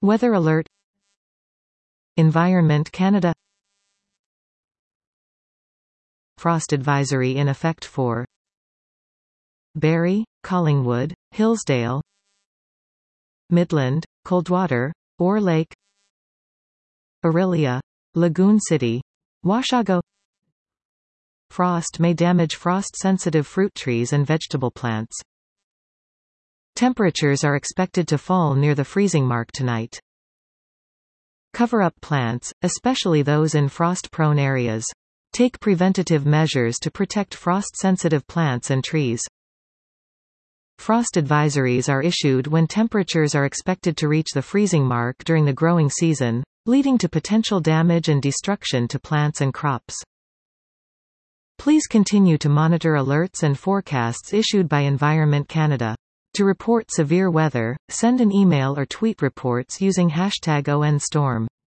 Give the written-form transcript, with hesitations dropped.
Weather alert. Environment Canada. Frost advisory in effect for Barrie, Collingwood, Hillsdale, Midland, Coldwater, Orr Lake, Orillia, Lagoon City, Washago. Frost may damage frost-sensitive fruit trees and vegetable plants. Temperatures are expected to fall near the freezing mark tonight. Cover up plants, especially those in frost-prone areas. Take preventative measures to protect frost-sensitive plants and trees. Frost advisories are issued when temperatures are expected to reach the freezing mark during the growing season, leading to potential damage and destruction to plants and crops. Please continue to monitor alerts and forecasts issued by Environment Canada. To report severe weather, send an email or tweet reports using #ONStorm.